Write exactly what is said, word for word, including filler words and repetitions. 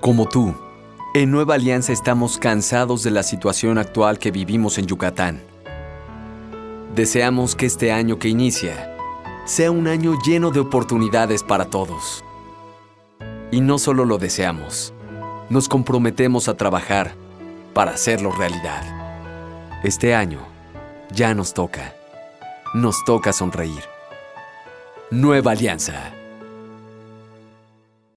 Como tú, en Nueva Alianza estamos cansados de la situación actual que vivimos en Yucatán. Deseamos que este año que inicia sea un año lleno de oportunidades para todos. Y no solo lo deseamos, nos comprometemos a trabajar para hacerlo realidad. Este año ya nos toca. Nos toca sonreír. Nueva Alianza.